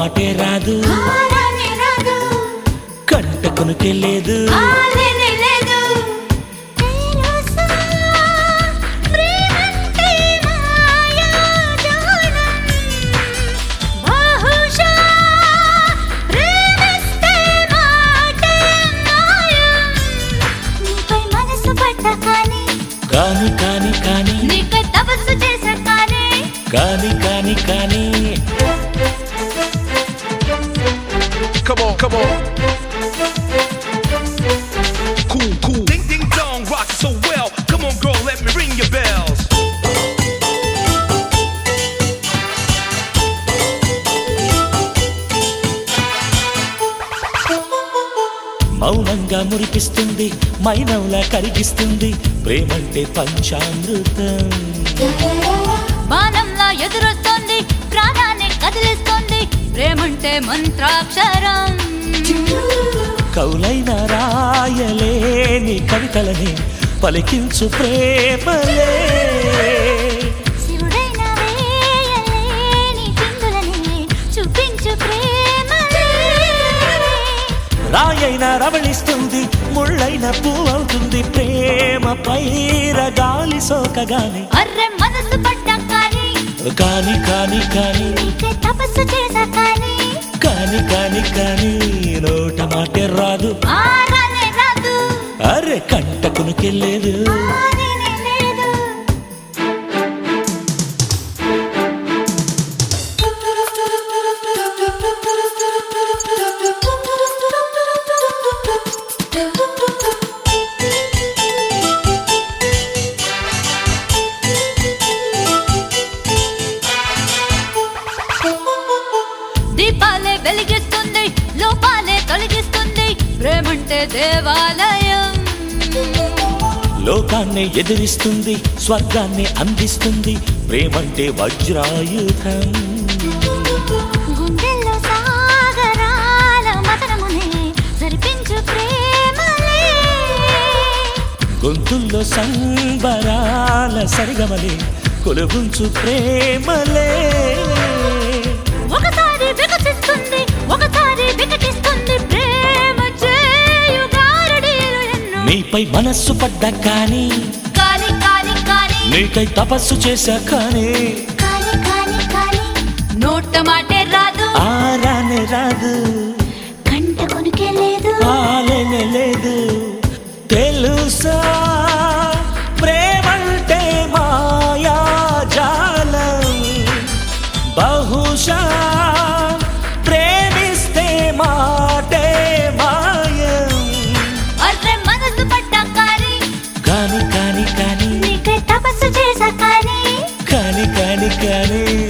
మాటే రాదు కంట కొనుకే లేదు కాని కాని కాని నీకై తపస్సు చేశా కాని కాని కాని కాని Come on, come on. Cool, cool. Ding, ding, dong, rock so well. Come on, girl, let me ring your bells. మౌనంగా మురిపిస్తుంది మైనంలా కరిగిస్తుంది ప్రేమంటే పంచామృతం బాణంలా ఎదురొస్తుంది ప్రాణాన్ని కదిలిస్తుంది ప్రేమంటే మంత్రాక్షరం కౌలైన రాయలేని కవితలని పలికించు ప్రేమలే శివుడైన వేయలేని చిందులని చూపించు ప్రేమలే రాయైన రవళిస్తుంది ముళ్ళైన పువ్వవుతుంది ప్రేమ పైర గాలి సోకగాని అర్రె మనసు పడ్డా కాని కాని కాని కాని నీకై తపస్సు చేశా కాని కాని కాని కాని నోట మాటే రాదు రానే రాదు అరే కంట కొనుకెళ్ళలేదు ఆరేనే లేదు దీపాలే వెలిగిస్తుంది లోపాలే తొలగిస్తుంది ప్రేమంటే దేవాలయం లోకాన్ని ఎదిరిస్తుంది స్వర్గాన్ని అందిస్తుంది ప్రేమంటే వజ్రాయుధం గుండెల్లో సాగరాల మదనమునే జరిపించు ప్రేమలే గొంతుల్లో సంబరాల సరిగమలే కొలువుంచు ప్రేమలే ఒకసారి వికసిస్తుంది ఒకసారి వికటిస్తుంది ప్రేమ చేయుగారడీలు ఎన్నో నీపై మనస్సు పడ్డా కానీ కాని కాని కాని నీకై తపస్సు చేశా కానీ కాని కాని కాని నోట మాటే రాదు ఆరానే రాదు కంట కొనుకే లేదు ఆలేనే లేదు తెలుసా ప్రేమంటే మాయాజాలం బహుశా ప్రేమిస్తే మాటే మాయం అర్రె మనసు పడ్డా కాని కాని కాని కాని నీకై తపస్సు చేశా కాని కాని కాని కాని